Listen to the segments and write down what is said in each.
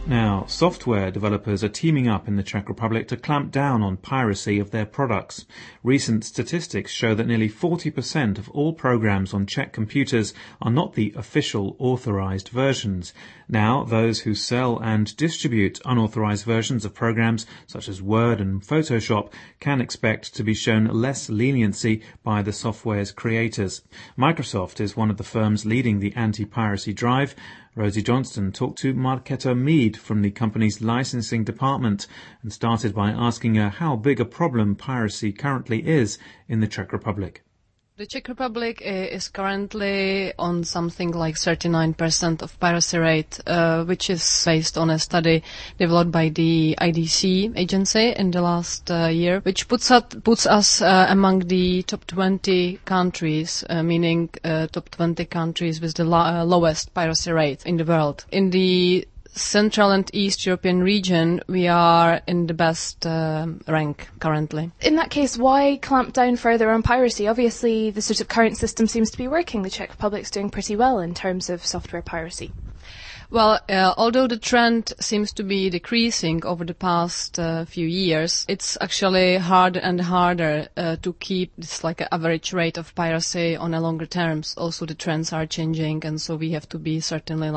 Now, software developers are teaming up in the Czech Republic to clamp down on piracy of their products. Recent statistics show that nearly 40% of all programs on Czech computers are not the official authorized versions. Now, those who sell and distribute unauthorized versions of programs such as Word and Photoshop can expect to be shown less leniency by the software's creators. Microsoft is one of the firms leading the anti-piracy drive. Rosie Johnston talked to Markéta Mead from the company's licensing department and started by asking her how big a problem piracy currently is in the Czech Republic. The Czech Republic is currently on something like 39% of piracy rate, which is based on a study developed by the IDC agency in the last year, which puts us among the top 20 countries, meaning top 20 countries with the lowest piracy rate in the world. In the Central and East European region, we are in the best rank currently. In that case, why clamp down further on piracy? Obviously, the sort of current system seems to be working. The Czech Republic's doing pretty well in terms of software piracy. Well, although the trend seems to be decreasing over the past few years, it's actually harder and harder to keep this like an average rate of piracy on a longer terms. Also, the trends are changing, and so we have to be certainly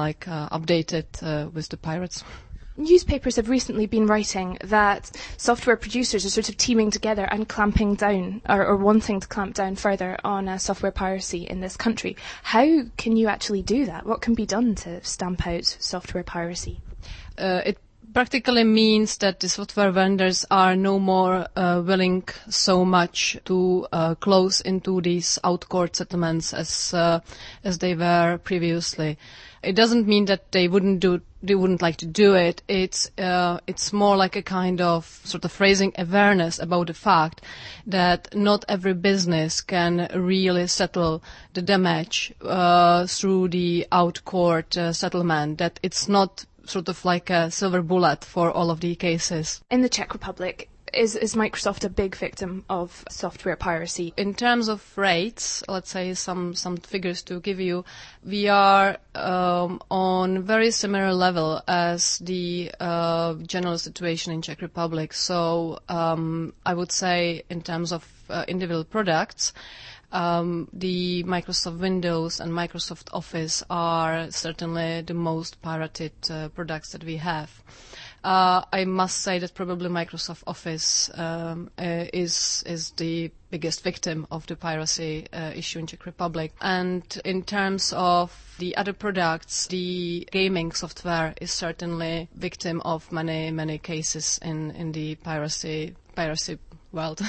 updated with the pirates. Newspapers have recently been writing that software producers are sort of teaming together and clamping down, or wanting to clamp down further on software piracy in this country. How can you actually do that? What can be done to stamp out software piracy? It practically means that the software vendors are no more willing so much to close into these out-court settlements as they were previously. It doesn't mean that they wouldn't like to do it. It's more like a kind of sort of raising awareness about the fact that not every business can really settle the damage through the out-court settlement, that it's not sort of like a silver bullet for all of the cases. In the Czech Republic, is Microsoft a big victim of software piracy? In terms of rates, let's say some figures to give you, we are on very similar level as the general situation in Czech Republic. So I would say in terms of individual products, the Microsoft Windows and Microsoft Office are certainly the most pirated products that we have. I must say that probably Microsoft Office is the biggest victim of the piracy issue in Czech Republic. And in terms of the other products, the gaming software is certainly victim of many cases in the piracy world.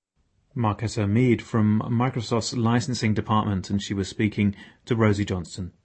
Markéta Mead from Microsoft's licensing department, and she was speaking to Rosie Johnston.